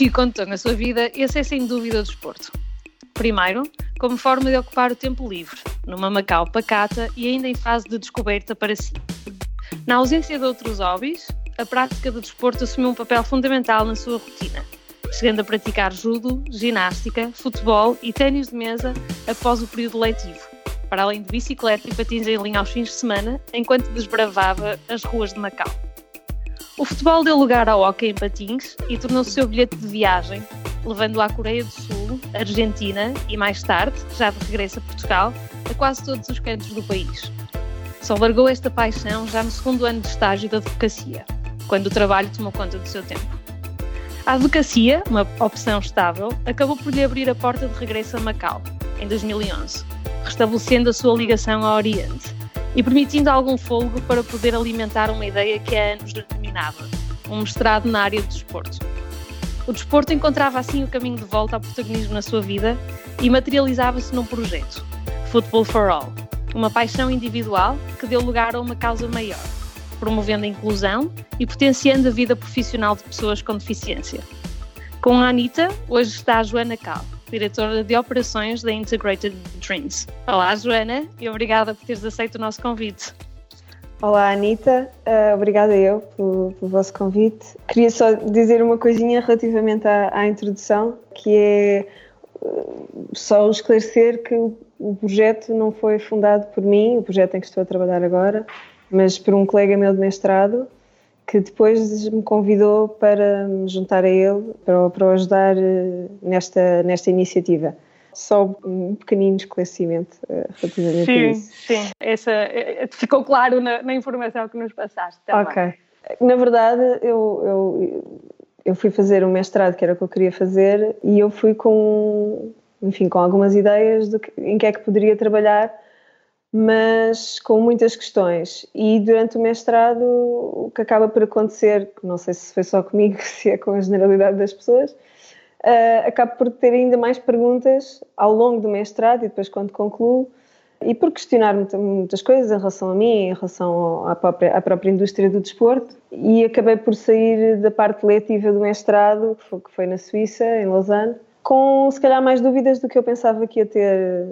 que contou na sua vida, esse é sem dúvida o desporto. Primeiro, como forma de ocupar o tempo livre, numa Macau pacata e ainda em fase de descoberta para si. Na ausência de outros hobbies, a prática do desporto assumiu um papel fundamental na sua rotina, chegando a praticar judo, ginástica, futebol e ténis de mesa após o período letivo, para além de bicicleta e patins em linha aos fins de semana, enquanto desbravava as ruas de Macau. O futebol deu lugar ao hóquei em patins e tornou-se seu bilhete de viagem, levando-o à Coreia do Sul, Argentina e, mais tarde, já de regresso a Portugal, a quase todos os cantos do país. Só largou esta paixão já no segundo ano de estágio da advocacia, quando o trabalho tomou conta do seu tempo. A advocacia, uma opção estável, acabou por lhe abrir a porta de regresso a Macau, em 2011, restabelecendo a sua ligação ao Oriente e permitindo algum fôlego para poder alimentar uma ideia que há anos lhe dominava, um mestrado na área do desporto. O desporto encontrava assim o caminho de volta ao protagonismo na sua vida e materializava-se num projeto, Football for All, uma paixão individual que deu lugar a uma causa maior, promovendo a inclusão e potenciando a vida profissional de pessoas com deficiência. Com a Anitta, hoje está a Joana Cal, diretora de operações da Integrated Dreams. Olá, Joana, e obrigada por teres aceito o nosso convite. Olá, Anitta, obrigada eu pelo vosso convite. Queria só dizer uma coisinha relativamente à introdução, que é só esclarecer que o projeto não foi fundado por mim, o projeto em que estou a trabalhar agora, mas por um colega meu de mestrado, que depois me convidou para me juntar a ele, para o ajudar nesta iniciativa. Só um pequenino esclarecimento relativamente a isso. Sim, ficou claro na informação que nos passaste. Tá ok. Bem. Na verdade, eu fui fazer um mestrado, que era o que eu queria fazer, e eu fui com algumas ideias em que é que poderia trabalhar, mas com muitas questões. E durante o mestrado, o que acaba por acontecer, que não sei se foi só comigo, se é com a generalidade das pessoas, acabo por ter ainda mais perguntas ao longo do mestrado e depois quando concluo, e por questionar muitas coisas em relação a mim, em relação à própria indústria do desporto, e acabei por sair da parte letiva do mestrado, que foi na Suíça, em Lausanne, com se calhar mais dúvidas do que eu pensava que ia ter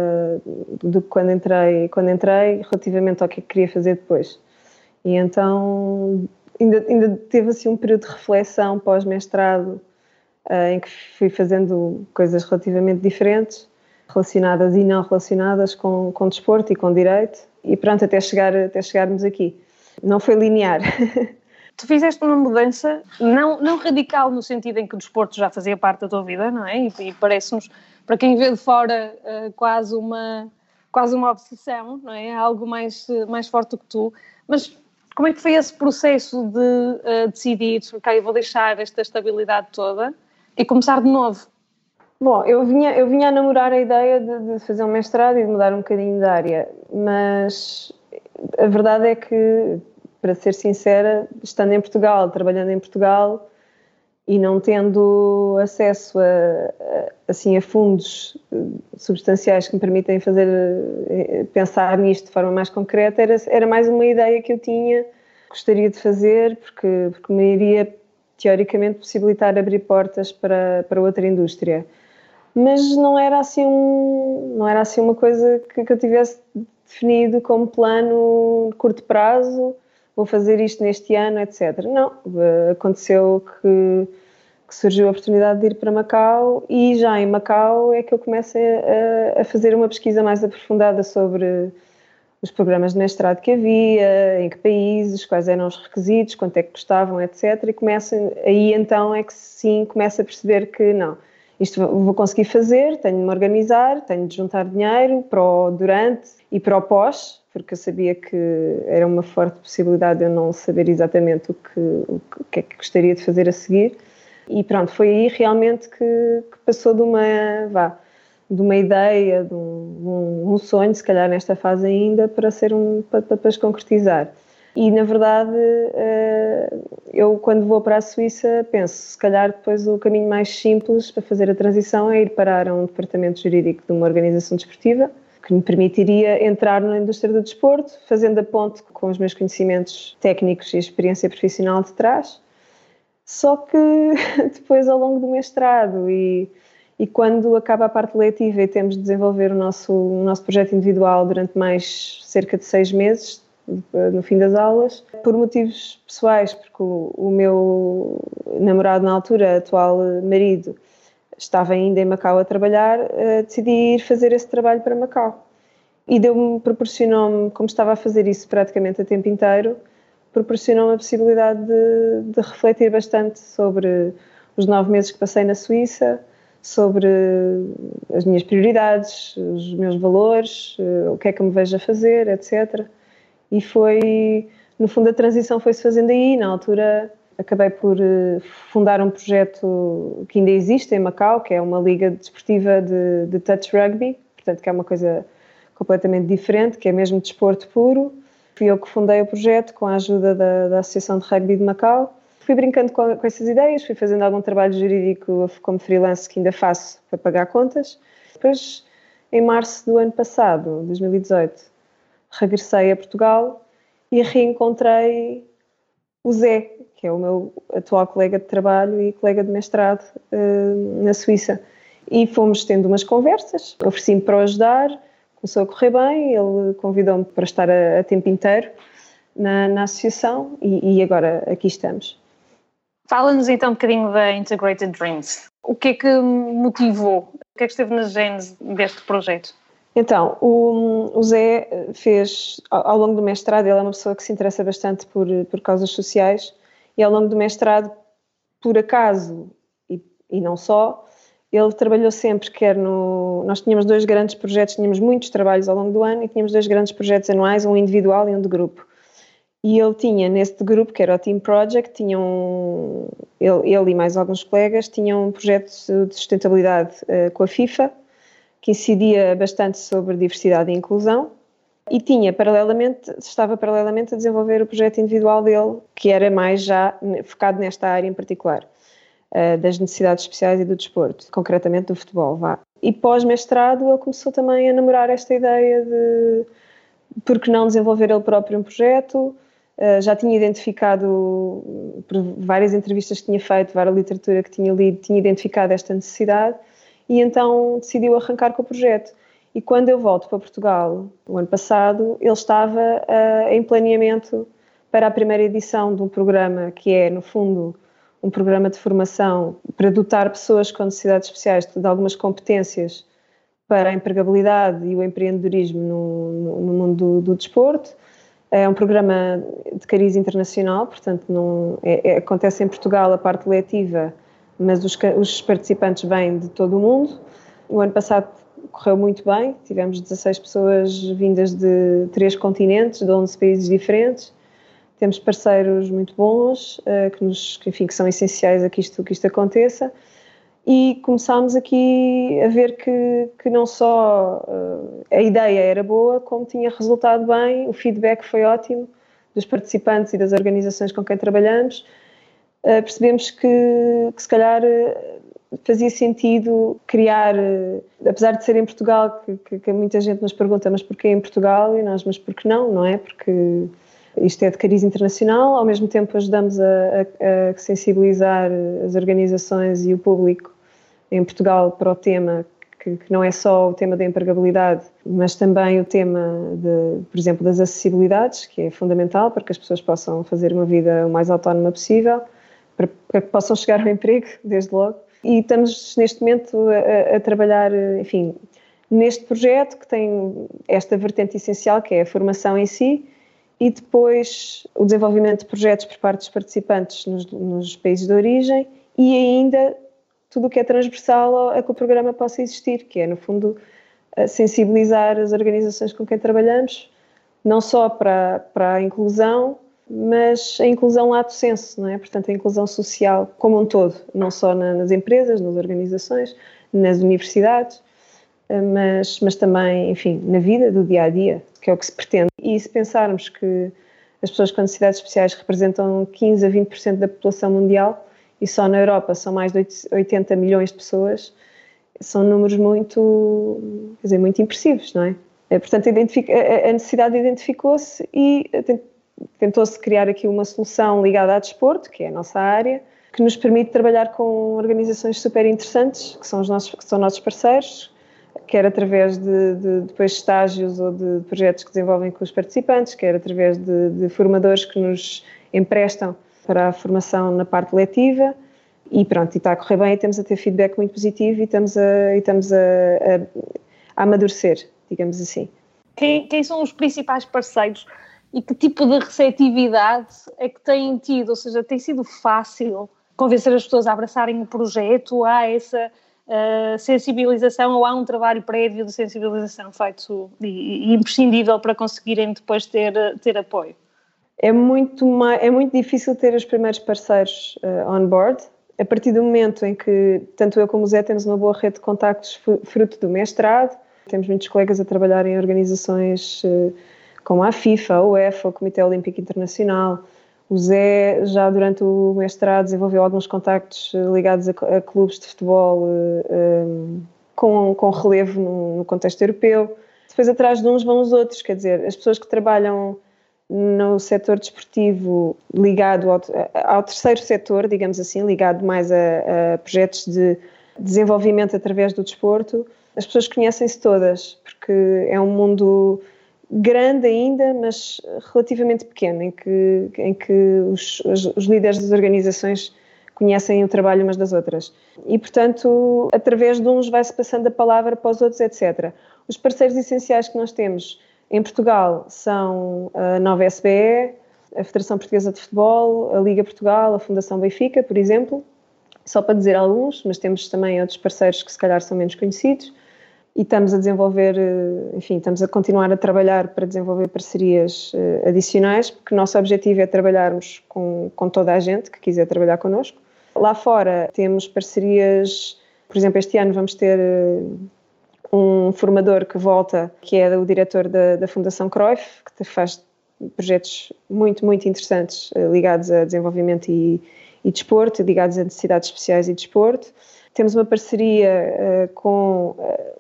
do que quando entrei relativamente ao que queria fazer depois. E então ainda teve assim um período de reflexão pós-mestrado em que fui fazendo coisas relativamente diferentes, relacionadas e não relacionadas com desporto e com direito, e pronto, até chegarmos aqui. Não foi linear. Tu fizeste uma mudança não radical no sentido em que o desporto já fazia parte da tua vida, não é? E parece-nos, para quem vê de fora, quase uma obsessão, não é? Algo mais forte do que tu. Mas como é que foi esse processo de decidir, ok, eu vou deixar esta estabilidade toda e começar de novo? Bom, eu vinha a namorar a ideia de fazer um mestrado e de mudar um bocadinho de área, mas a verdade é que, para ser sincera, estando em Portugal, trabalhando em Portugal e não tendo acesso a fundos substanciais que me permitem pensar nisto de forma mais concreta, era mais uma ideia que eu tinha, gostaria de fazer, porque me iria, teoricamente, possibilitar abrir portas para outra indústria. Mas não era assim uma coisa que eu tivesse definido como plano de curto prazo, vou fazer isto neste ano, etc. Não, aconteceu que surgiu a oportunidade de ir para Macau, e já em Macau é que eu comecei a fazer uma pesquisa mais aprofundada sobre os programas de mestrado que havia, em que países, quais eram os requisitos, quanto é que custavam, etc. E aí então é que sim, começo a perceber que não, isto vou conseguir fazer, tenho de me organizar, tenho de juntar dinheiro para o durante e para o pós, porque eu sabia que era uma forte possibilidade de eu não saber exatamente o que é que gostaria de fazer a seguir. E pronto, foi aí realmente que passou de uma ideia, de um sonho, se calhar nesta fase ainda, para se concretizar. E, na verdade, eu quando vou para a Suíça penso, se calhar depois o caminho mais simples para fazer a transição é ir parar a um departamento jurídico de uma organização desportiva, que me permitiria entrar na indústria do desporto, fazendo a ponte com os meus conhecimentos técnicos e experiência profissional de trás, Só que depois, ao longo do mestrado e quando acaba a parte letiva e temos de desenvolver o nosso projeto individual durante mais cerca de 6 meses, no fim das aulas, por motivos pessoais, porque o meu namorado na altura, atual marido, estava ainda em Macau a trabalhar, decidi ir fazer esse trabalho para Macau. E proporcionou-me, como estava a fazer isso praticamente a tempo inteiro, proporcionou-me a possibilidade de refletir bastante sobre os 9 meses que passei na Suíça, sobre as minhas prioridades, os meus valores, o que é que me vejo a fazer, etc. E foi, no fundo, a transição foi-se fazendo aí. Na altura, acabei por fundar um projeto que ainda existe em Macau, que é uma liga desportiva de touch rugby, portanto, que é uma coisa completamente diferente, que é mesmo desporto puro. Fui eu que fundei o projeto com a ajuda da Associação de Rugby de Macau. Fui brincando com essas ideias, fui fazendo algum trabalho jurídico como freelance que ainda faço para pagar contas. Depois, em março do ano passado, 2018, regressei a Portugal e reencontrei o Zé, que é o meu atual colega de trabalho e colega de mestrado na Suíça. E fomos tendo umas conversas, ofereci-me para o ajudar, começou a correr bem, ele convidou-me para estar a tempo inteiro na associação e agora aqui estamos. Fala-nos então um bocadinho da Integrated Dreams. O que é que motivou? O que é que esteve na gênese deste projeto? Então, o Zé fez, ao longo do mestrado, ele é uma pessoa que se interessa bastante por causas sociais, e ao longo do mestrado, por acaso, e não só, ele trabalhou sempre, nós tínhamos 2 grandes projetos, tínhamos muitos trabalhos ao longo do ano, e tínhamos 2 grandes projetos anuais, um individual e um de grupo. E ele tinha, nesse de grupo, que era o Team Project, ele e mais alguns colegas, tinham um projeto de sustentabilidade com a FIFA, que incidia bastante sobre diversidade e inclusão, e estava paralelamente a desenvolver o projeto individual dele, que era mais já focado nesta área em particular, das necessidades especiais e do desporto, concretamente do futebol, E pós-mestrado ele começou também a namorar esta ideia de por que não desenvolver ele próprio um projeto. Já tinha identificado, por várias entrevistas que tinha feito, várias literatura que tinha lido, tinha identificado esta necessidade e então decidiu arrancar com o projeto. E quando eu volto para Portugal, o ano passado, ele estava em planeamento para a primeira edição de um programa que é, no fundo, um programa de formação para dotar pessoas com necessidades especiais de algumas competências para a empregabilidade e o empreendedorismo no mundo do desporto. É um programa de cariz internacional, portanto acontece em Portugal a parte letiva, mas os participantes vêm de todo o mundo. O ano passado correu muito bem, tivemos 16 pessoas vindas de 3 continentes, de 11 países diferentes. Temos parceiros muito bons, que são essenciais a que isto aconteça. E começámos aqui a ver que não só a ideia era boa, como tinha resultado bem, o feedback foi ótimo dos participantes e das organizações com quem trabalhamos. Percebemos que se calhar fazia sentido criar, apesar de ser em Portugal, que muita gente nos pergunta, mas porquê em Portugal? E nós, mas por que não é? Porque isto é de cariz internacional, ao mesmo tempo ajudamos a sensibilizar as organizações e o público em Portugal para o tema, que não é só o tema da empregabilidade, mas também o tema, por exemplo, das acessibilidades, que é fundamental para que as pessoas possam fazer uma vida o mais autónoma possível, para que possam chegar ao emprego, desde logo. E estamos, neste momento, a trabalhar, enfim, neste projeto que tem esta vertente essencial, que é a formação em si, e depois o desenvolvimento de projetos por parte dos participantes nos países de origem e ainda tudo o que é transversal a que o programa possa existir, que é, no fundo, sensibilizar as organizações com quem trabalhamos, não só para a inclusão, mas a inclusão lato sensu, não é? Portanto, a inclusão social como um todo, não só nas empresas, nas organizações, nas universidades, mas também, enfim, na vida do dia-a-dia, que é o que se pretende. E se pensarmos que as pessoas com necessidades especiais representam 15 a 20% da população mundial, e só na Europa são mais de 80 milhões de pessoas, são números muito impressivos, não é? Portanto, a necessidade identificou-se e tentou-se criar aqui uma solução ligada ao desporto, que é a nossa área, que nos permite trabalhar com organizações super interessantes, que são nossos parceiros, quer através de depois estágios ou de projetos que desenvolvem com os participantes, quer através de formadores que nos emprestam para a formação na parte letiva, e pronto, e está a correr bem, e temos a ter feedback muito positivo e estamos a amadurecer, digamos assim. Quem são os principais parceiros e que tipo de receptividade é que têm tido? Ou seja, tem sido fácil convencer as pessoas a abraçarem o projeto? Há essa sensibilização ou há um trabalho prévio de sensibilização feito e imprescindível para conseguirem depois ter apoio? É muito difícil ter os primeiros parceiros on board. A partir do momento em que tanto eu como o Zé temos uma boa rede de contactos fruto do mestrado, temos muitos colegas a trabalhar em organizações como a FIFA, a UEFA, o Comitê Olímpico Internacional. O Zé, já durante o mestrado, desenvolveu alguns contactos ligados a clubes de futebol com relevo no contexto europeu. Depois, atrás de uns vão os outros, quer dizer, as pessoas que trabalham no setor desportivo ligado ao terceiro setor, digamos assim, ligado mais a projetos de desenvolvimento através do desporto, as pessoas conhecem-se todas, porque é um mundo grande ainda, mas relativamente pequeno, em que os líderes das organizações conhecem o trabalho umas das outras. E, portanto, através de uns vai-se passando a palavra para os outros, etc. Os parceiros essenciais que nós temos em Portugal são a Nova SBE, a Federação Portuguesa de Futebol, a Liga Portugal, a Fundação Benfica, por exemplo, só para dizer alguns, mas temos também outros parceiros que se calhar são menos conhecidos, e estamos a desenvolver, enfim, estamos a continuar a trabalhar para desenvolver parcerias adicionais, porque o nosso objetivo é trabalharmos com toda a gente que quiser trabalhar connosco. Lá fora temos parcerias, por exemplo, este ano vamos ter um formador que volta, que é o diretor da Fundação Cruyff, que faz projetos muito, muito interessantes ligados a desenvolvimento e desporto, ligados a necessidades especiais e desporto. Temos uma parceria com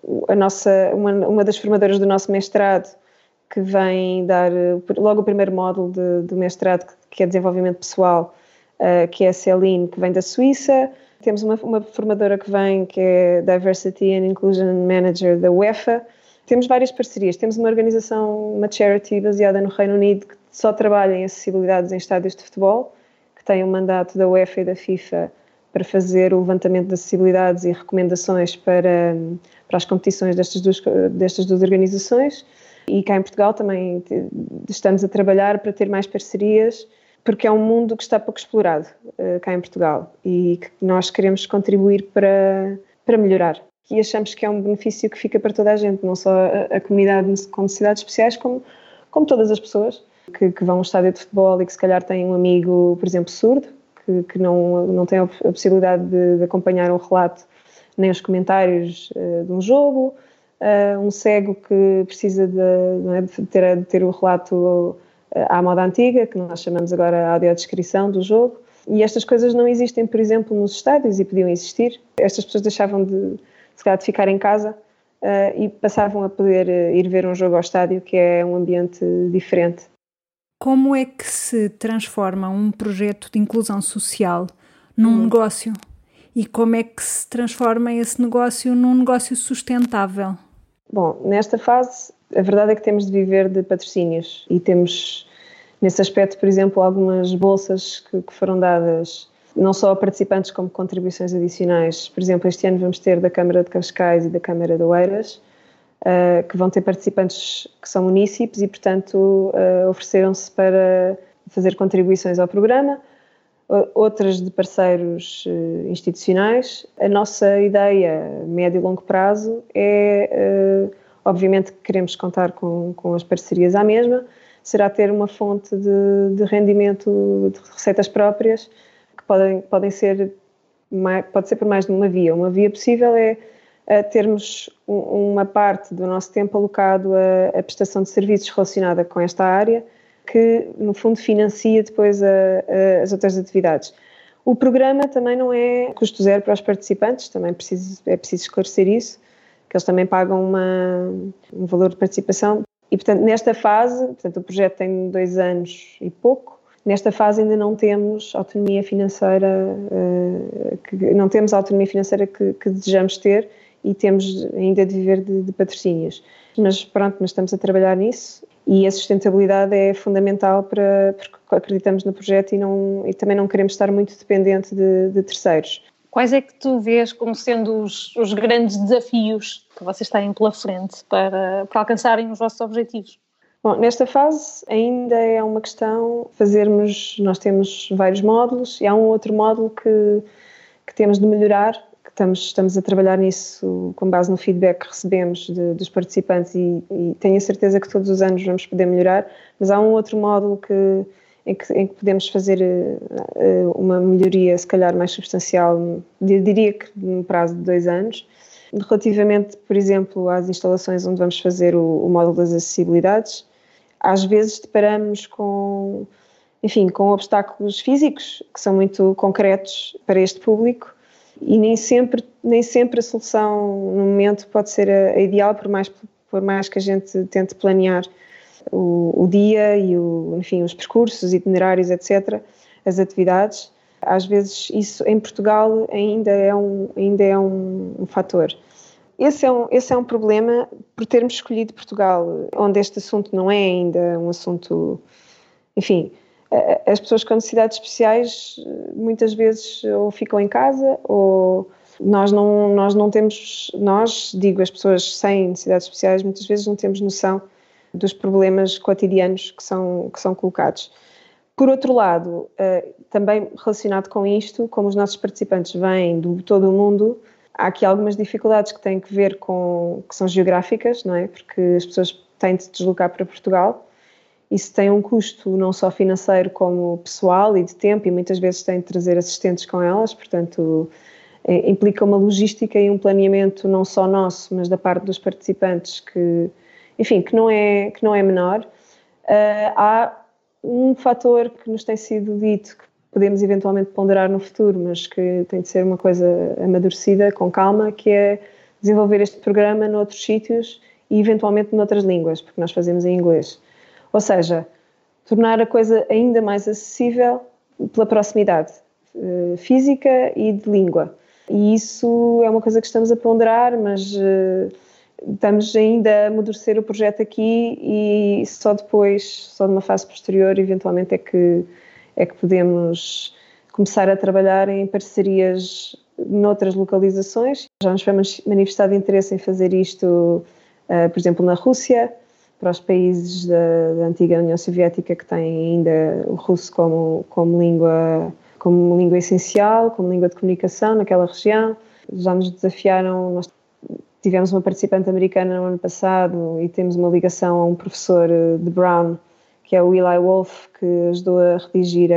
uma das formadoras do nosso mestrado, que vem dar logo o primeiro módulo do mestrado, que é desenvolvimento pessoal, que é a Céline, que vem da Suíça. Temos uma formadora que vem, que é Diversity and Inclusion Manager da UEFA. Temos várias parcerias. Temos uma organização, uma charity baseada no Reino Unido, que só trabalha em acessibilidades em estádios de futebol, que tem um mandato da UEFA e da FIFA para fazer o levantamento de acessibilidades e recomendações para as competições destas duas organizações. E cá em Portugal também estamos a trabalhar para ter mais parcerias, porque é um mundo que está pouco explorado cá em Portugal e que nós queremos contribuir para melhorar. E achamos que é um benefício que fica para toda a gente, não só a comunidade com necessidades especiais, como todas as pessoas que vão a um estádio de futebol e que se calhar têm um amigo, por exemplo, surdo, que não tem a possibilidade de acompanhar um relato nem os comentários de um jogo, um cego que precisa de ter o relato à moda antiga, que nós chamamos agora a audiodescrição do jogo, e estas coisas não existem, por exemplo, nos estádios e podiam existir. Estas pessoas deixavam de ficar em casa e passavam a poder ir ver um jogo ao estádio, que é um ambiente diferente. Como é que se transforma um projeto de inclusão social num negócio? E como é que se transforma esse negócio num negócio sustentável? Bom, nesta fase, a verdade é que temos de viver de patrocínios e temos, nesse aspecto, por exemplo, algumas bolsas que foram dadas não só a participantes como contribuições adicionais. Por exemplo, este ano vamos ter da Câmara de Cascais e da Câmara de Oeiras, que vão ter participantes que são munícipes e, portanto, ofereceram-se para fazer contribuições ao programa, outras de parceiros institucionais. A nossa ideia, médio e longo prazo, é, obviamente, que queremos contar com as parcerias à mesma, será ter uma fonte de rendimento de receitas próprias, que pode ser por mais de uma via. Uma via possível é termos uma parte do nosso tempo alocado à prestação de serviços relacionada com esta área, que, no fundo, financia depois as outras atividades. O programa também não é custo zero para os participantes, também é preciso esclarecer isso, que eles também pagam um valor de participação. E, portanto, nesta fase, o projeto tem 2 anos e pouco, Nesta fase ainda não temos autonomia financeira, que desejamos ter, e temos ainda de viver de patrocínios. Mas pronto, mas estamos a trabalhar nisso, e a sustentabilidade é fundamental porque acreditamos no projeto e também não queremos estar muito dependente de terceiros. Quais é que tu vês como sendo os grandes desafios que vocês têm pela frente para alcançarem os vossos objetivos? Bom, nesta fase ainda é uma questão nós temos vários módulos e há um outro módulo que temos de melhorar, que estamos a trabalhar nisso com base no feedback que recebemos dos participantes e tenho a certeza que todos os anos vamos poder melhorar, mas há um outro módulo em que podemos fazer uma melhoria se calhar mais substancial, diria que no prazo de 2 anos. Relativamente, por exemplo, às instalações onde vamos fazer o módulo das acessibilidades, às vezes deparamos com obstáculos físicos que são muito concretos para este público e nem sempre a solução no momento pode ser a ideal, por mais que a gente tente planear o dia e os percursos, itinerários, etc., as atividades. Às vezes isso em Portugal ainda é um fator. Esse é um problema por termos escolhido Portugal, onde este assunto não é ainda um assunto... Enfim, as pessoas com necessidades especiais muitas vezes ou ficam em casa ou nós não temos... As pessoas sem necessidades especiais muitas vezes não temos noção dos problemas cotidianos que são colocados. Por outro lado, também relacionado com isto, como os nossos participantes vêm de todo o mundo, há aqui algumas dificuldades que têm que ver que são geográficas, não é? Porque as pessoas têm de se deslocar para Portugal. Isso tem um custo não só financeiro como pessoal e de tempo, e muitas vezes têm de trazer assistentes com elas, portanto implica uma logística e um planeamento não só nosso, mas da parte dos participantes que não é menor. Há um fator que nos tem sido dito que podemos eventualmente ponderar no futuro, mas que tem de ser uma coisa amadurecida, com calma, que é desenvolver este programa noutros sítios e eventualmente noutras línguas, porque nós fazemos em inglês. Ou seja, tornar a coisa ainda mais acessível pela proximidade física e de língua. E isso é uma coisa que estamos a ponderar, mas estamos ainda a amadurecer o projeto aqui e só numa fase posterior, eventualmente é que podemos começar a trabalhar em parcerias noutras localizações. Já nos foi manifestado interesse em fazer isto, por exemplo, na Rússia, para os países da antiga União Soviética que têm ainda o russo como língua essencial, como língua de comunicação naquela região. Já nos desafiaram, nós tivemos uma participante americana no ano passado e temos uma ligação a um professor de Brown, que é o Eli Wolf, que ajudou a redigir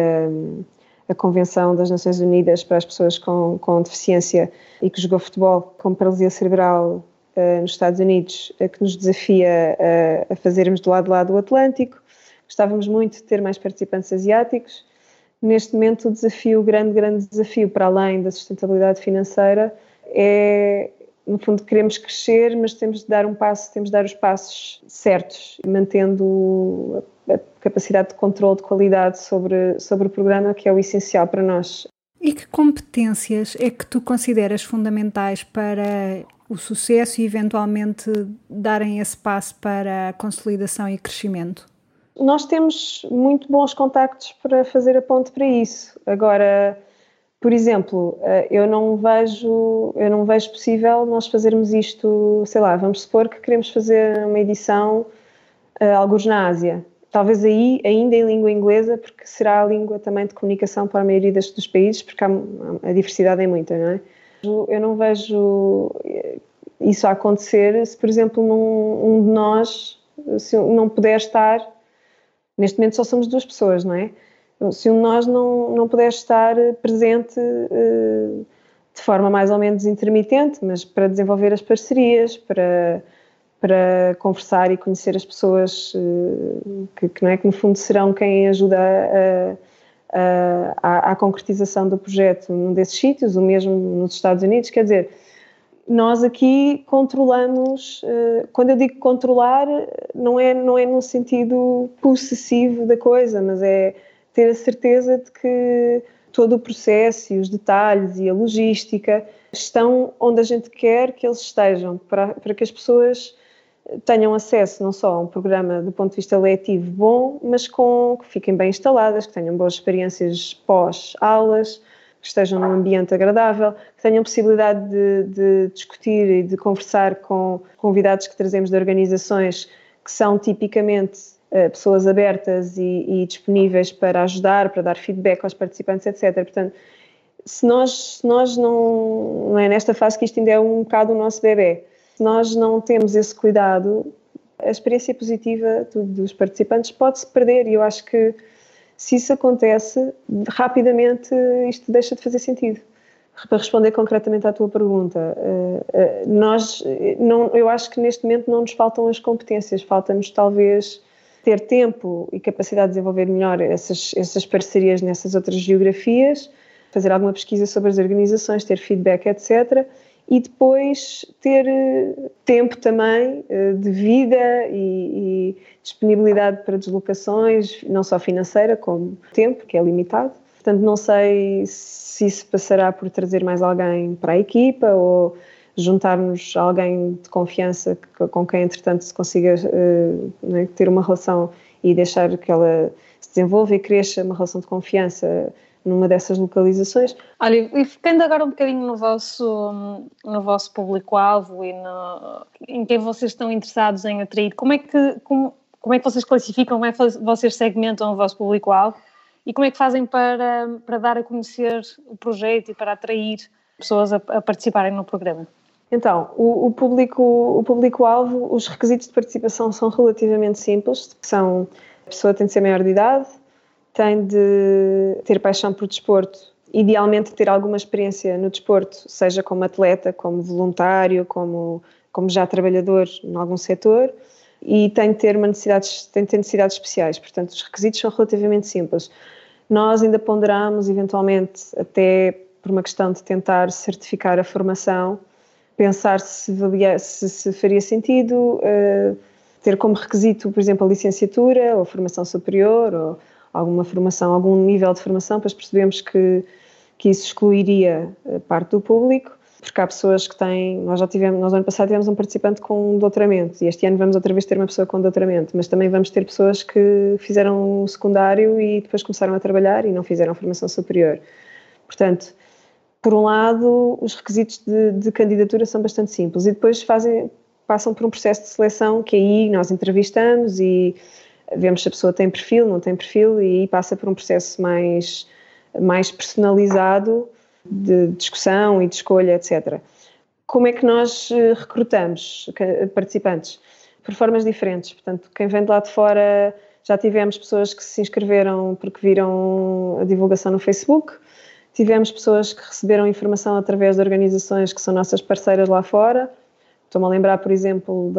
a Convenção das Nações Unidas para as pessoas com deficiência e que jogou futebol com paralisia cerebral nos Estados Unidos, que nos desafia a fazermos do lado de lá do Atlântico. Gostávamos muito de ter mais participantes asiáticos. Neste momento o grande desafio, para além da sustentabilidade financeira, é, no fundo, queremos crescer, mas temos de dar os passos certos, mantendo a capacidade de controle de qualidade sobre o programa, que é o essencial para nós. E que competências é que tu consideras fundamentais para o sucesso e, eventualmente, darem esse passo para a consolidação e crescimento? Nós temos muito bons contactos para fazer a ponte para isso. Agora, por exemplo, eu não vejo possível nós fazermos isto, sei lá, vamos supor que queremos fazer uma edição algures na Ásia. Talvez aí, ainda em língua inglesa, porque será a língua também de comunicação para a maioria dos países, porque a diversidade é muita, não é? Eu não vejo isso a acontecer se, por exemplo, um de nós se não puder estar. Neste momento só somos 2 pessoas, não é? Se um de nós não puder estar presente de forma mais ou menos intermitente, mas para desenvolver as parcerias, para conversar e conhecer as pessoas que não é, que no fundo serão quem ajuda à concretização do projeto num desses sítios, o mesmo nos Estados Unidos. Quer dizer, nós aqui controlamos, quando eu digo controlar, não é no sentido possessivo da coisa, mas é ter a certeza de que todo o processo e os detalhes e a logística estão onde a gente quer que eles estejam, para que as pessoas tenham acesso não só a um programa do ponto de vista letivo bom, mas que fiquem bem instaladas, que tenham boas experiências pós-aulas, que estejam num ambiente agradável, que tenham possibilidade de discutir e de conversar com convidados que trazemos de organizações que são tipicamente pessoas abertas e disponíveis para ajudar, para dar feedback aos participantes, etc. Portanto, se nós não é nesta fase que isto ainda é um bocado o nosso bebê, se nós não temos esse cuidado, a experiência positiva dos participantes pode-se perder, e eu acho que se isso acontece, rapidamente isto deixa de fazer sentido. Para responder concretamente à tua pergunta, eu acho que neste momento não nos faltam as competências, falta-nos talvez ter tempo e capacidade de desenvolver melhor essas parcerias nessas outras geografias, fazer alguma pesquisa sobre as organizações, ter feedback, etc., e depois ter tempo também de vida e disponibilidade para deslocações, não só financeira, como tempo, que é limitado. Portanto, não sei se isso passará por trazer mais alguém para a equipa ou juntarmos a alguém de confiança com quem, entretanto, se consiga ter uma relação e deixar que ela se desenvolva e cresça uma relação de confiança numa dessas localizações. Olha, e ficando agora um bocadinho no vosso público-alvo e em quem vocês estão interessados em atrair, como é que vocês classificam, como é que vocês segmentam o vosso público-alvo e como é que fazem para dar a conhecer o projeto e para atrair pessoas a participarem no programa? Então, o público-alvo, os requisitos de participação são relativamente simples. A pessoa tem de ser maior de idade, tem de ter paixão por desporto, idealmente ter alguma experiência no desporto, seja como atleta, como voluntário, como já trabalhador em algum setor, e tem de ter necessidades especiais. Portanto, os requisitos são relativamente simples. Nós ainda ponderamos, eventualmente, até por uma questão de tentar certificar a formação, pensar se faria sentido ter como requisito, por exemplo, a licenciatura ou a formação superior ou alguma formação, algum nível de formação, pois percebemos que isso excluiria parte do público, porque há pessoas que têm... Nós ano passado tivemos um participante com um doutoramento e este ano vamos outra vez ter uma pessoa com doutoramento, mas também vamos ter pessoas que fizeram o secundário e depois começaram a trabalhar e não fizeram formação superior. Portanto, por um lado, os requisitos de candidatura são bastante simples e depois passam por um processo de seleção que aí nós entrevistamos e vemos se a pessoa tem perfil, não tem perfil, e aí passa por um processo mais personalizado de discussão e de escolha, etc. Como é que nós recrutamos participantes? Por formas diferentes. Portanto, quem vem de lá de fora, já tivemos pessoas que se inscreveram porque viram a divulgação no Facebook, tivemos pessoas que receberam informação através de organizações que são nossas parceiras lá fora. Estou-me a lembrar, por exemplo,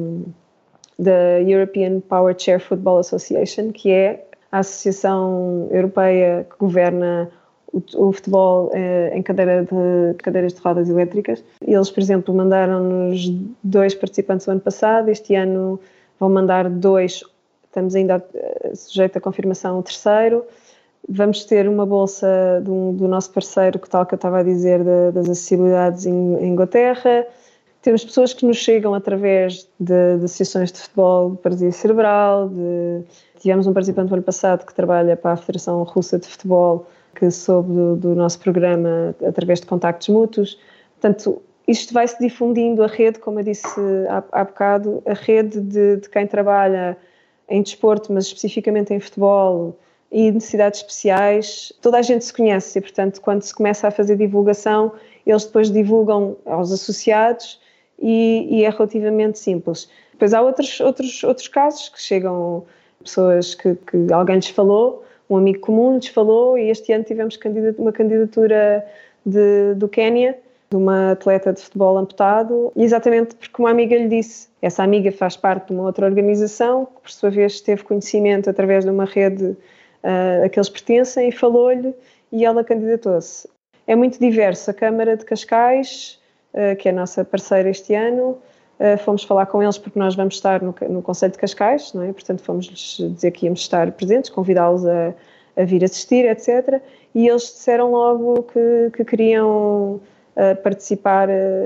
da European Power Chair Football Association, que é a associação europeia que governa o futebol em cadeiras de rodas elétricas. Eles, por exemplo, mandaram-nos 2 participantes o ano passado, este ano vão mandar 2, estamos ainda sujeito à confirmação o 3º. Vamos ter uma bolsa do nosso parceiro, que tal que eu estava a dizer, das acessibilidades em Inglaterra. Temos pessoas que nos chegam através de associações de futebol de paralisia cerebral. Tivemos um participante no ano passado que trabalha para a Federação Russa de Futebol, que soube do nosso programa através de contactos mútuos. Portanto, isto vai-se difundindo a rede, como eu disse há bocado, a rede de quem trabalha em desporto, mas especificamente em futebol e necessidades especiais. Toda a gente se conhece e, portanto, quando se começa a fazer divulgação, eles depois divulgam aos associados e é relativamente simples. Depois há outros casos que chegam pessoas que alguém lhes falou, um amigo comum lhes falou, e este ano tivemos uma candidatura do Quénia, de uma atleta de futebol amputado, exatamente porque uma amiga lhe disse. Essa amiga faz parte de uma outra organização, que por sua vez teve conhecimento através de uma rede a que eles pertencem e falou-lhe, e ela candidatou-se. É muito diverso. A Câmara de Cascais, que é a nossa parceira este ano, fomos falar com eles porque nós vamos estar no Conselho de Cascais, não é? Portanto, fomos-lhes dizer que íamos estar presentes, convidá-los a a vir assistir, etc. E eles disseram logo que queriam participar,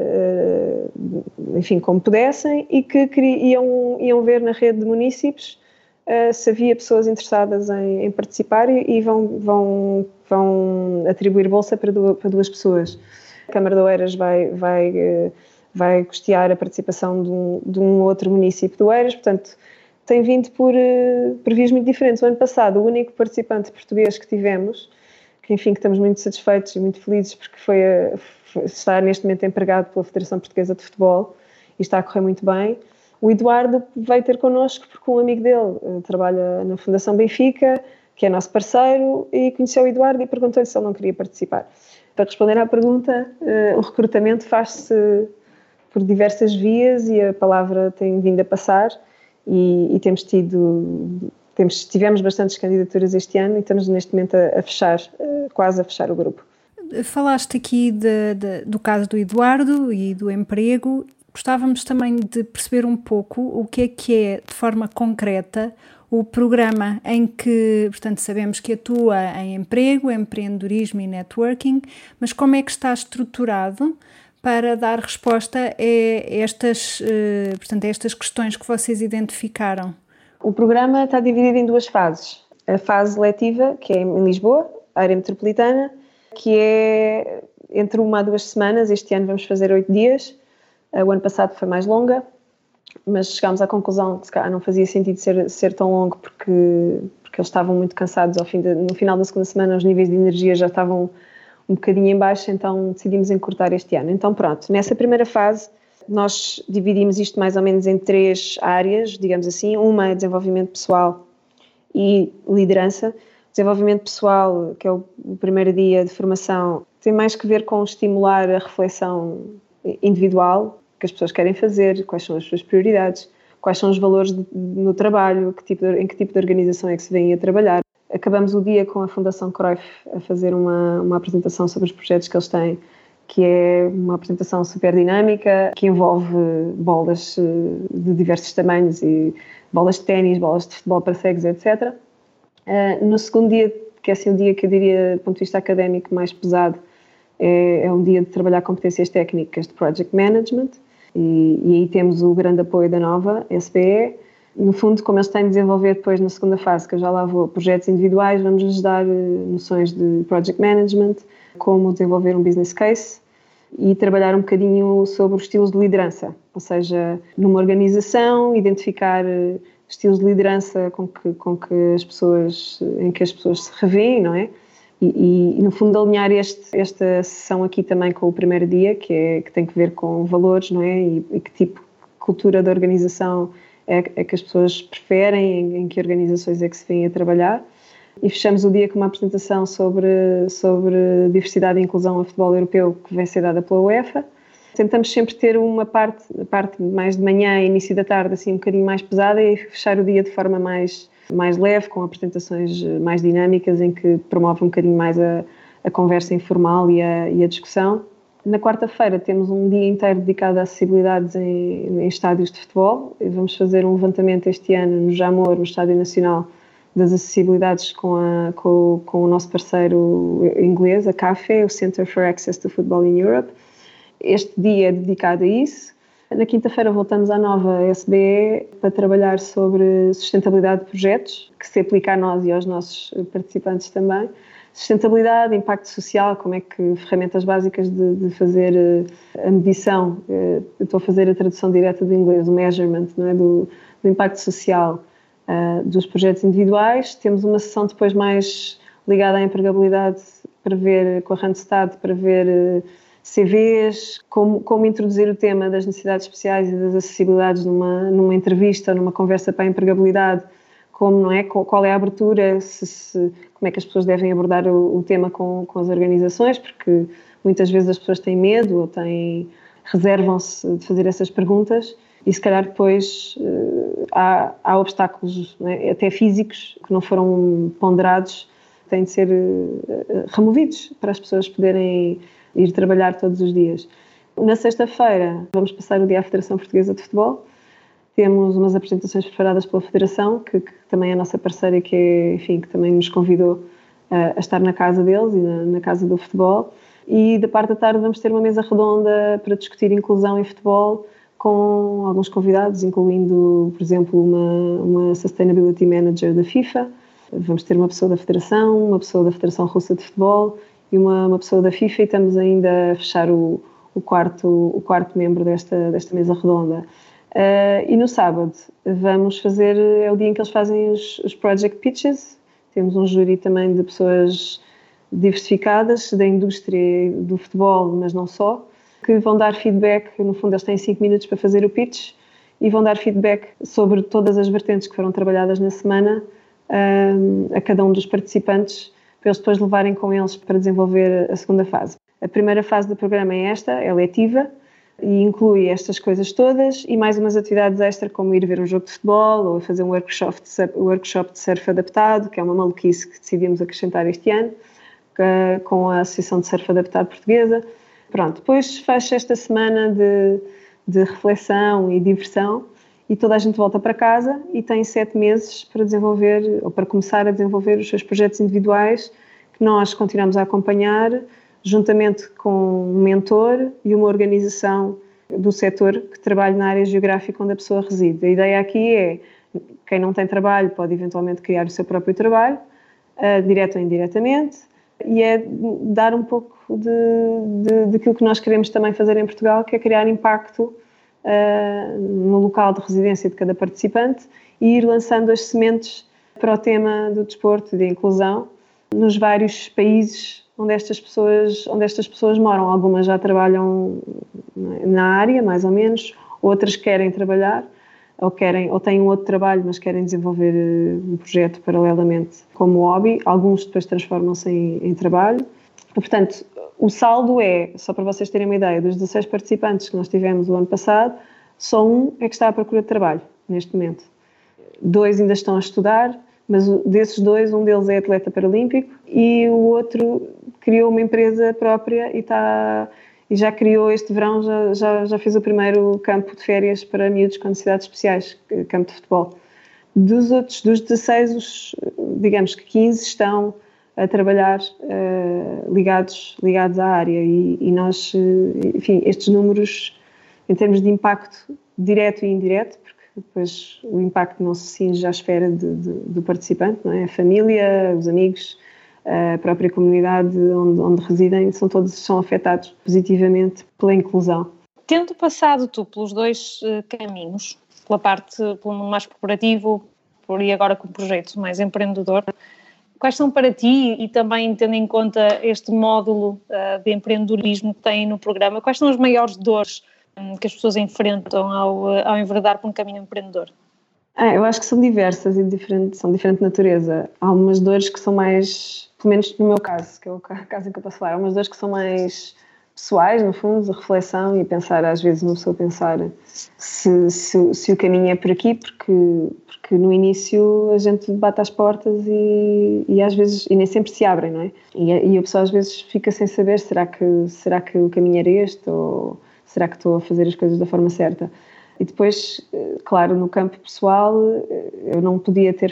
enfim, como pudessem, e que iam ver na rede de munícipes se havia pessoas interessadas em participar e vão atribuir bolsa para 2 pessoas. A Câmara de Oeiras vai custear a participação de um outro município de Oeiras, portanto, tem vindo por vias muito diferentes. O ano passado, o único participante português que tivemos, que estamos muito satisfeitos e muito felizes porque está neste momento empregado pela Federação Portuguesa de Futebol e está a correr muito bem. O Eduardo veio ter connosco porque um amigo dele trabalha na Fundação Benfica, que é nosso parceiro, e conheceu o Eduardo e perguntou-lhe se ele não queria participar. Para responder à pergunta, o recrutamento faz-se por diversas vias e a palavra tem vindo a passar e tivemos bastantes candidaturas este ano e estamos neste momento quase a fechar o grupo. Falaste aqui do caso do Eduardo e do emprego. Gostávamos também de perceber um pouco o que é, de forma concreta, o programa em que, portanto, sabemos que atua em emprego, empreendedorismo e networking, mas como é que está estruturado para dar resposta a estas questões que vocês identificaram? O programa está dividido em 2 fases. A fase letiva, que é em Lisboa, área metropolitana, que é entre 1 a 2 semanas. Este ano vamos fazer 8 dias. O ano passado foi mais longa, mas chegámos à conclusão que se calhar não fazia sentido ser tão longo porque eles estavam muito cansados. No final da segunda semana os níveis de energia já estavam um bocadinho em baixo, então decidimos encurtar este ano. Então pronto, nessa primeira fase nós dividimos isto mais ou menos em 3 áreas, digamos assim. Uma é desenvolvimento pessoal e liderança. Desenvolvimento pessoal, que é o primeiro dia de formação, tem mais que ver com estimular a reflexão individual, que as pessoas querem fazer, quais são as suas prioridades, quais são os valores no trabalho, em que tipo de organização é que se vêm a trabalhar. Acabamos o dia com a Fundação Cruyff a fazer uma apresentação sobre os projetos que eles têm, que é uma apresentação super dinâmica, que envolve bolas de diversos tamanhos, e bolas de ténis, bolas de futebol para cegos, etc. No segundo dia, que é assim o dia que eu diria, do ponto de vista académico, mais pesado, é um dia de trabalhar competências técnicas de Project Management, e aí temos o grande apoio da Nova SBE. No fundo, como eles têm de desenvolver depois na segunda fase, que eu já lá vou, projetos individuais, vamos-lhes dar noções de Project Management, como desenvolver um business case e trabalhar um bocadinho sobre os estilos de liderança, ou seja, numa organização, identificar estilos de liderança em que as pessoas se revêem, não é? E no fundo alinhar esta sessão aqui também com o primeiro dia, que tem que ver com valores, não é? E que tipo de cultura de organização é que as pessoas preferem, em que organizações é que se vêm a trabalhar. E fechamos o dia com uma apresentação sobre diversidade e inclusão a futebol europeu, que vem ser dada pela UEFA. Tentamos sempre ter uma parte mais de manhã e início da tarde, assim um bocadinho mais pesada, e fechar o dia de forma mais leve, com apresentações mais dinâmicas, em que promove um bocadinho mais a conversa informal e a discussão. Na quarta-feira temos um dia inteiro dedicado a acessibilidades em estádios de futebol. Vamos fazer um levantamento este ano no Jamor, no Estádio Nacional, das acessibilidades com o nosso parceiro inglês, a CAFE, o Center for Access to Football in Europe. Este dia é dedicado a isso. Na quinta-feira voltamos à Nova SBE para trabalhar sobre sustentabilidade de projetos, que se aplica a nós e aos nossos participantes também. Sustentabilidade, impacto social, como é que ferramentas básicas de fazer a medição, eu estou a fazer a tradução direta do inglês, o measurement, não é? do impacto social dos projetos individuais. Temos uma sessão depois mais ligada à empregabilidade, para ver com a Randstad, para ver CVs, como introduzir o tema das necessidades especiais e das acessibilidades numa entrevista, numa conversa para a empregabilidade, não é? Qual é a abertura, como é que as pessoas devem abordar o tema com as organizações, porque muitas vezes as pessoas têm medo ou reservam-se de fazer essas perguntas e se calhar depois há obstáculos, não é? Até físicos, que não foram ponderados, têm de ser removidos para as pessoas poderem ir trabalhar todos os dias. Na sexta-feira vamos passar o dia à Federação Portuguesa de Futebol. Temos umas apresentações preparadas pela Federação, que também é a nossa parceira, que também nos convidou a estar na casa deles e na casa do futebol. E da parte da tarde vamos ter uma mesa redonda para discutir inclusão em futebol com alguns convidados, incluindo, por exemplo, uma Sustainability Manager da FIFA. Vamos ter uma pessoa da Federação, uma pessoa da Federação Russa de Futebol e uma pessoa da FIFA, e estamos ainda a fechar o quarto membro desta mesa redonda. E no sábado vamos fazer, é o dia em que eles fazem os Project Pitches. Temos um júri também de pessoas diversificadas da indústria do futebol, mas não só, que vão dar feedback. No fundo, eles têm 5 minutos para fazer o pitch e vão dar feedback sobre todas as vertentes que foram trabalhadas na semana a cada um dos participantes, para eles depois levarem com eles para desenvolver a segunda fase. A primeira fase do programa é esta, é letiva, e inclui estas coisas todas e mais umas atividades extra, como ir ver um jogo de futebol ou fazer um workshop de surf adaptado, que é uma maluquice que decidimos acrescentar este ano, com a Associação de Surf Adaptado Portuguesa. Pronto, depois fecha esta semana de reflexão e diversão e toda a gente volta para casa e tem 7 meses para desenvolver, ou para começar a desenvolver os seus projetos individuais, que nós continuamos a acompanhar, juntamente com um mentor e uma organização do setor que trabalha na área geográfica onde a pessoa reside. A ideia aqui é, quem não tem trabalho pode eventualmente criar o seu próprio trabalho, direto ou indiretamente, e é dar um pouco daquilo que nós queremos também fazer em Portugal, que é criar impacto no local de residência de cada participante e ir lançando as sementes para o tema do desporto e da inclusão nos vários países onde estas pessoas moram. Algumas já trabalham na área, mais ou menos, outras querem trabalhar ou têm um outro trabalho, mas querem desenvolver um projeto paralelamente como hobby. Alguns depois transformam-se em trabalho. Portanto, o saldo é, só para vocês terem uma ideia, dos 16 participantes que nós tivemos o ano passado, só um é que está à procura de trabalho, neste momento. 2 ainda estão a estudar, mas desses 2, um deles é atleta paralímpico e o outro criou uma empresa própria e já criou este verão, já fez o primeiro campo de férias para miúdos com necessidades especiais, campo de futebol. Dos 16, digamos que 15 estão a trabalhar ligados à área e nós, enfim, estes números em termos de impacto direto e indireto, porque depois o impacto não se cinge à esfera do participante, não é? A família, os amigos, a própria comunidade onde residem, são afetados positivamente pela inclusão. Tendo passado tu pelos 2 caminhos, pelo mundo mais corporativo e agora com o projeto mais empreendedor, quais são para ti, e também tendo em conta este módulo de empreendedorismo que tem no programa, quais são as maiores dores que as pessoas enfrentam ao enveredar por um caminho empreendedor? Eu acho que são diversas e são de diferente natureza. Há umas dores que são mais, pelo menos no meu caso, que é o caso em que eu posso falar, há umas dores que são mais pessoais, no fundo, de reflexão e pensar, às vezes uma pessoa pensar se o caminho é por aqui, porque no início a gente bate às portas e às vezes, e nem sempre se abrem, não é? E a pessoa às vezes fica sem saber, será que o caminho era este, ou será que estou a fazer as coisas da forma certa? E depois, claro, no campo pessoal, eu não podia ter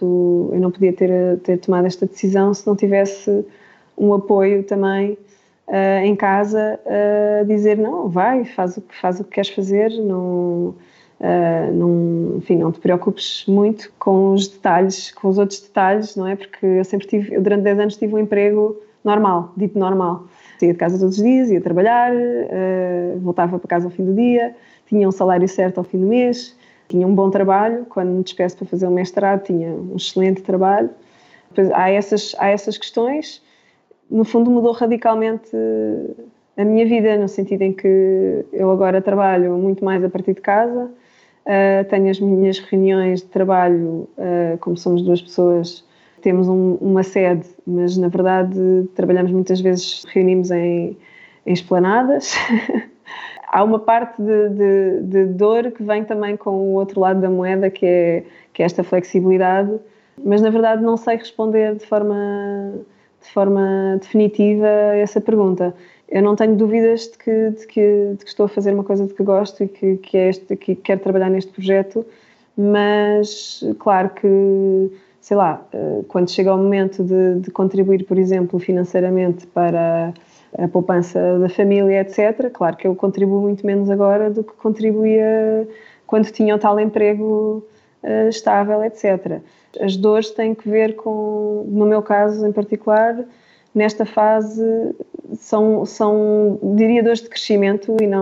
tomado esta decisão se não tivesse um apoio também em casa a dizer, não, vai, faz o que queres fazer, enfim, não te preocupes muito com os detalhes, com os outros detalhes, não é? Porque eu durante 10 anos tive um emprego normal, dito normal. Saía de casa todos os dias, ia trabalhar, voltava para casa ao fim do dia, tinha um salário certo ao fim do mês, tinha um bom trabalho. Quando me despeço para fazer o mestrado, tinha um excelente trabalho. Depois, há essas questões. No fundo, mudou radicalmente a minha vida, no sentido em que eu agora trabalho muito mais a partir de casa, tenho as minhas reuniões de trabalho, como somos 2 pessoas, temos uma sede, mas na verdade trabalhamos muitas vezes, reunimos em esplanadas. Há uma parte de dor que vem também com o outro lado da moeda, que é esta flexibilidade, mas na verdade não sei responder de forma definitiva a essa pergunta. Eu não tenho dúvidas de que estou a fazer uma coisa de que gosto e que quero trabalhar neste projeto, mas claro que sei lá, quando chega o momento de contribuir, por exemplo, financeiramente para a poupança da família, etc., claro que eu contribuo muito menos agora do que contribuía quando tinha o tal emprego estável, etc. As dores têm que ver com, no meu caso em particular, nesta fase, são diria, dores de crescimento e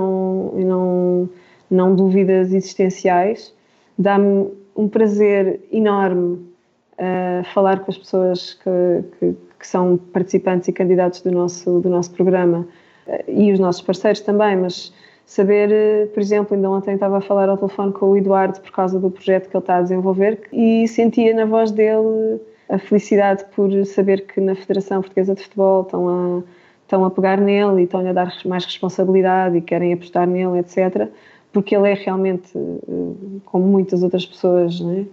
não dúvidas existenciais. Dá-me um prazer enorme falar com as pessoas que são participantes e candidatos do nosso programa e os nossos parceiros também, mas saber, por exemplo, ainda ontem estava a falar ao telefone com o Eduardo por causa do projeto que ele está a desenvolver e sentia na voz dele a felicidade por saber que na Federação Portuguesa de Futebol estão a pegar nele e estão-lhe a dar mais responsabilidade e querem apostar nele, etc., porque ele é realmente, como muitas outras pessoas, né,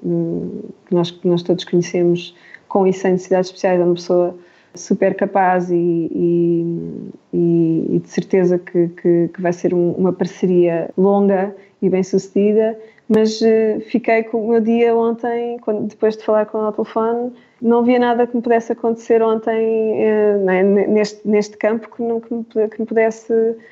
que nós todos conhecemos, com e sem necessidades especiais, é uma pessoa super capaz e de certeza que vai ser uma parceria longa e bem-sucedida, mas fiquei com o meu dia ontem, depois de falar com ele ao telefone, não havia nada que me pudesse acontecer ontem neste campo que me pudesse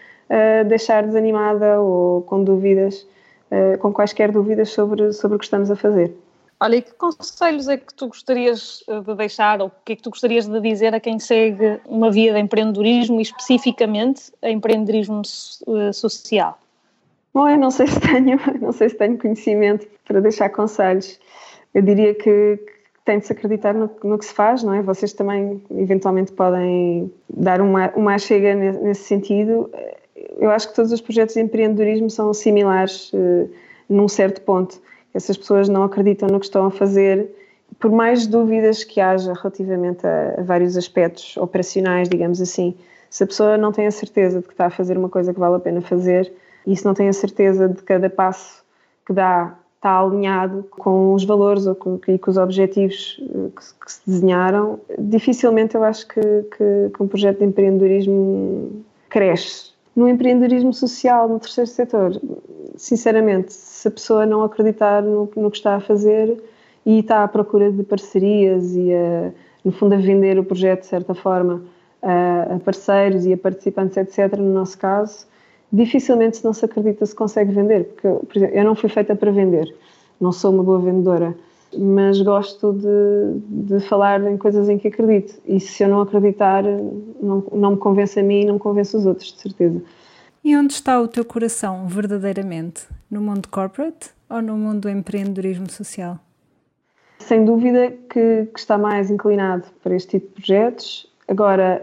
deixar desanimada ou com dúvidas, com quaisquer dúvidas sobre o que estamos a fazer. Olha, e que conselhos é que tu gostarias de deixar ou o que é que tu gostarias de dizer a quem segue uma via de empreendedorismo e especificamente a empreendedorismo social? Bom, eu não sei se tenho conhecimento para deixar conselhos. Eu diria que tem de se acreditar no que se faz, não é? Vocês também eventualmente podem dar uma chega nesse sentido. Eu acho que todos os projetos de empreendedorismo são similares num certo ponto. Essas pessoas não acreditam no que estão a fazer, por mais dúvidas que haja relativamente a vários aspectos operacionais, digamos assim. Se a pessoa não tem a certeza de que está a fazer uma coisa que vale a pena fazer, e se não tem a certeza de que cada passo que dá está alinhado com os valores e com os objetivos que se desenharam, dificilmente eu acho que um projeto de empreendedorismo cresce. No empreendedorismo social, no terceiro setor, sinceramente, se a pessoa não acreditar no que está a fazer e está à procura de parcerias e, no fundo, a vender o projeto de certa forma a parceiros e a participantes, etc., no nosso caso, dificilmente, se não se acredita, se consegue vender. Porque, por exemplo, eu não fui feita para vender, não sou uma boa vendedora, mas gosto de falar em coisas em que acredito. E se eu não acreditar, não me convence a mim e não me convence os outros, de certeza. E onde está o teu coração, verdadeiramente? No mundo corporate ou no mundo do empreendedorismo social? Sem dúvida que está mais inclinado para este tipo de projetos. Agora,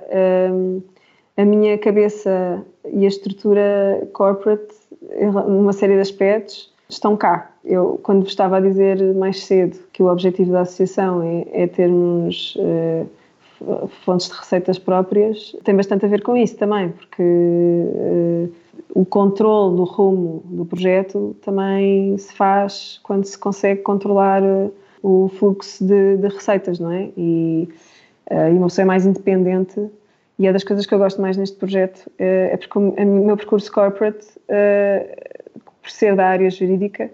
a minha cabeça e a estrutura corporate, numa série de aspectos, estão cá. Eu, quando vos estava a dizer mais cedo que o objetivo da associação é termos fontes de receitas próprias, tem bastante a ver com isso também, porque o controle do rumo do projeto também se faz quando se consegue controlar o fluxo de receitas, não é? E uma pessoa é mais independente, e é das coisas que eu gosto mais neste projeto, é porque o meu percurso corporate, por ser da área jurídica,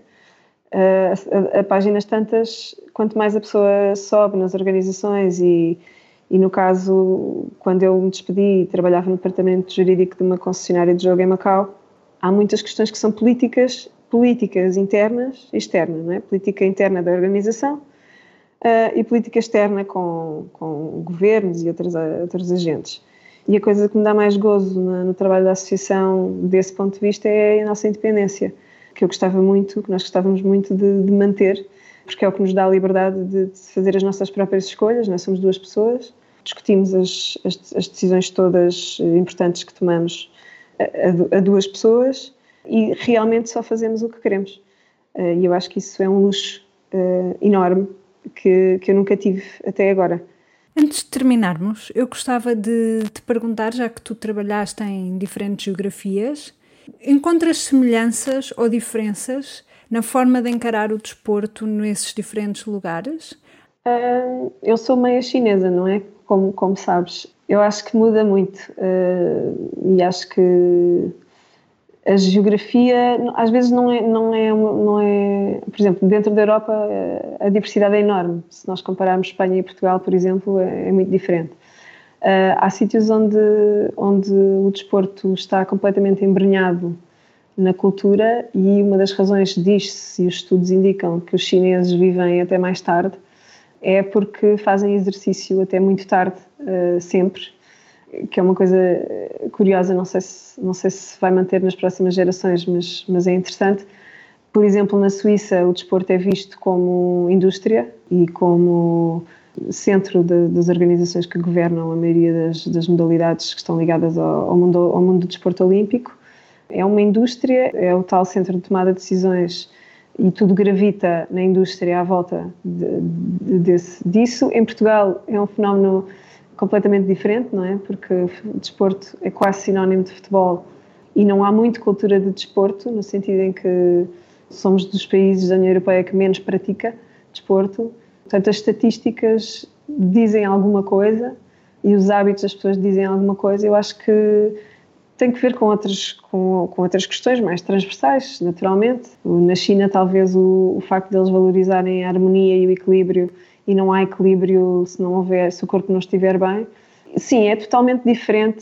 a páginas tantas, quanto mais a pessoa sobe nas organizações e no caso, quando eu me despedi e trabalhava no departamento jurídico de uma concessionária de jogo em Macau, há muitas questões que são políticas internas e externas, não é? Política interna da organização e política externa com governos e outros agentes. E a coisa que me dá mais gozo no trabalho da associação desse ponto de vista é a nossa independência, que nós gostávamos muito de manter, porque é o que nos dá a liberdade de fazer as nossas próprias escolhas. Nós somos duas pessoas, discutimos as decisões todas importantes que tomamos a duas pessoas e realmente só fazemos o que queremos. E eu acho que isso é um luxo enorme que eu nunca tive até agora. Antes de terminarmos, eu gostava de te perguntar, já que tu trabalhaste em diferentes geografias, encontras semelhanças ou diferenças na forma de encarar o desporto nesses diferentes lugares? Eu sou meia chinesa, não é? Como sabes. Eu acho que muda muito e acho que A geografia, às vezes, não é... Por exemplo, dentro da Europa, a diversidade é enorme. Se nós compararmos Espanha e Portugal, por exemplo, é muito diferente. Há sítios onde o desporto está completamente embrenhado na cultura, e uma das razões diz-se, e os estudos indicam, que os chineses vivem até mais tarde, é porque fazem exercício até muito tarde, sempre, que é uma coisa curiosa, não sei se vai manter nas próximas gerações, mas é interessante. Por exemplo, na Suíça, o desporto é visto como indústria e como centro das organizações que governam a maioria das modalidades que estão ligadas ao mundo do desporto olímpico. É uma indústria, é o tal centro de tomada de decisões, e tudo gravita na indústria à volta disso. Em Portugal é um fenómeno completamente diferente, não é? Porque o desporto é quase sinónimo de futebol e não há muito cultura de desporto, no sentido em que somos dos países da União Europeia que menos pratica desporto. Portanto, as estatísticas dizem alguma coisa e os hábitos das pessoas dizem alguma coisa. Eu acho que tem que ver com outras questões mais transversais, naturalmente. Na China, talvez o facto de eles valorizarem a harmonia e o equilíbrio, e não há equilíbrio se o corpo não estiver bem. Sim, é totalmente diferente,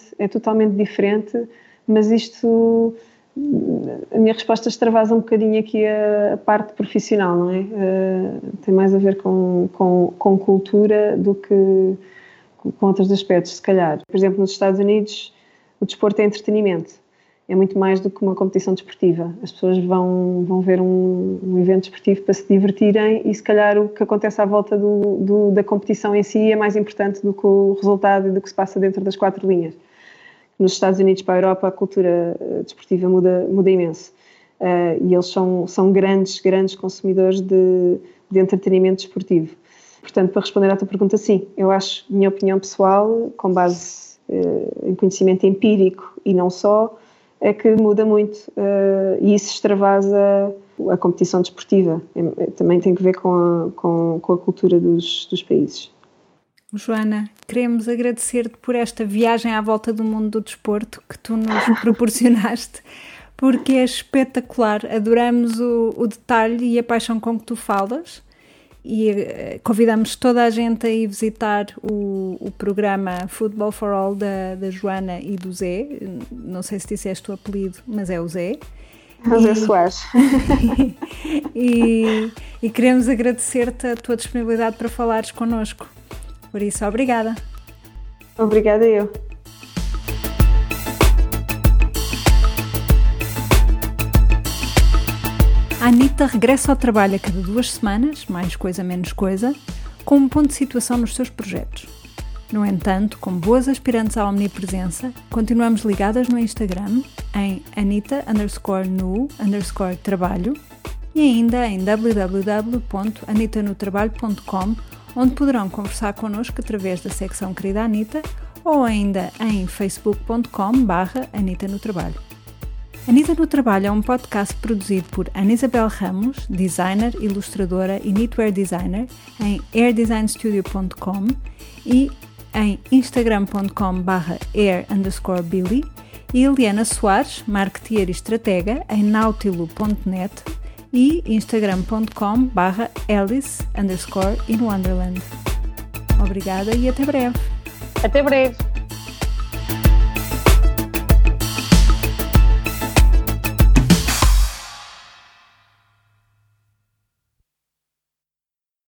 mas isto, a minha resposta extravasa um bocadinho aqui a parte profissional, não é? Tem mais a ver com cultura do que com outros aspectos, se calhar. Por exemplo, nos Estados Unidos, o desporto é entretenimento, é muito mais do que uma competição desportiva. As pessoas vão ver um evento desportivo para se divertirem, e se calhar o que acontece à volta da competição em si é mais importante do que o resultado e do que se passa dentro das quatro linhas. Nos Estados Unidos, para a Europa, a cultura desportiva muda imenso, e eles são grandes consumidores de entretenimento desportivo. Portanto, para responder à tua pergunta, sim, eu acho, minha opinião pessoal, com base em conhecimento empírico e não só, é que muda muito, e isso extravasa a competição desportiva. Também tem que ver com a cultura dos países. Joana, queremos agradecer-te por esta viagem à volta do mundo do desporto que tu nos proporcionaste, porque é espetacular. Adoramos o detalhe e a paixão com que tu falas, e convidamos toda a gente a ir visitar o programa Football for All da Joana e do Zé. Não sei se disseste o apelido, mas é o Zé. O Zé Soares. E queremos agradecer-te a tua disponibilidade para falares connosco. Por isso, obrigada. Obrigada eu. A Anitta regressa ao trabalho a cada 2 semanas, mais coisa menos coisa, com um ponto de situação nos seus projetos. No entanto, como boas aspirantes à omnipresença, continuamos ligadas no Instagram em Anita_nu_trabalho e ainda em www.anitanotrabalho.com, onde poderão conversar connosco através da secção Querida Anitta, ou ainda em facebook.com/AnitaNoTrabalho. Anitta no Trabalho é um podcast produzido por Ana Isabel Ramos, designer, ilustradora e knitwear designer, em airdesignstudio.com e em instagram.com/air_billy, e Eliana Soares, marketeer e estratega, em nautilo.net e instagram.com/alice_inwonderland. Obrigada e até breve. Até breve.